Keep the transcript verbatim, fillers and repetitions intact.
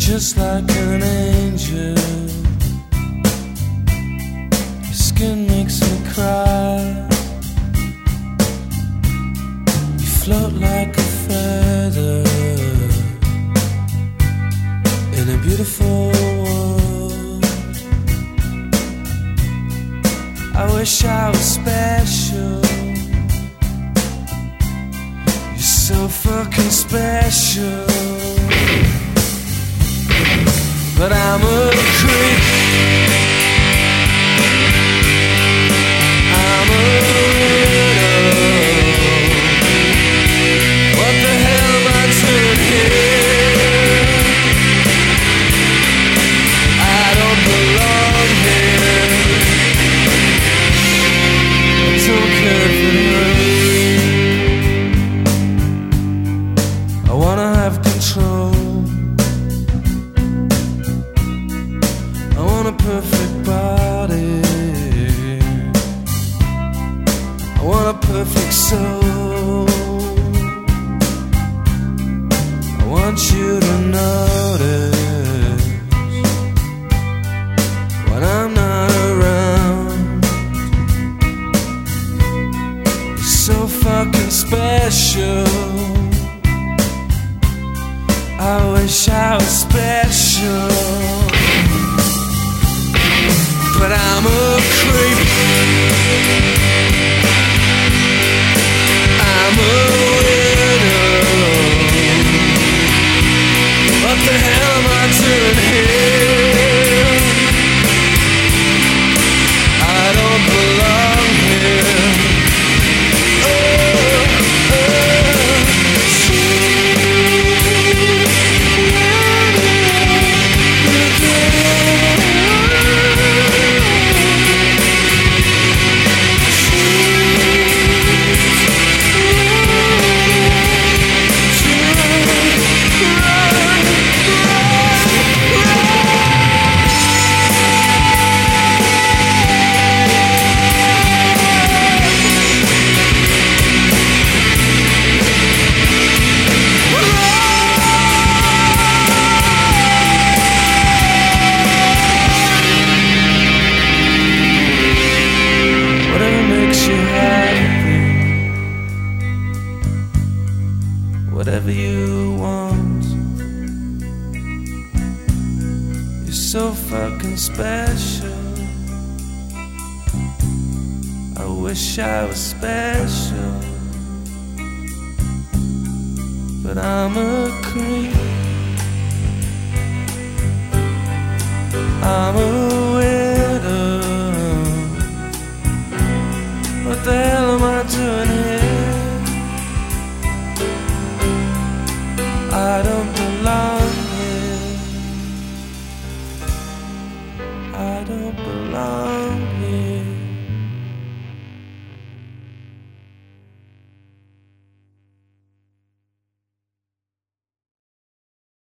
just like an angel. Your skin makes me cry. You float like a feather in a beautiful world. I wish I was special. You're so fucking special. But I'm a creep. I'm a widow. What the hell am I doing here? I don't belong here. I don't care for the I wanna have control. I want a perfect body. I want a perfect soul. I want you to notice when I'm not around. You're so fucking special. I wish I was special. But I'm a creep. I'm a widow. What the hell am I doing here? I don't belong here. Oh, oh. Whatever you want. You're so fucking special. I wish I was special. But I'm a creep. I'm a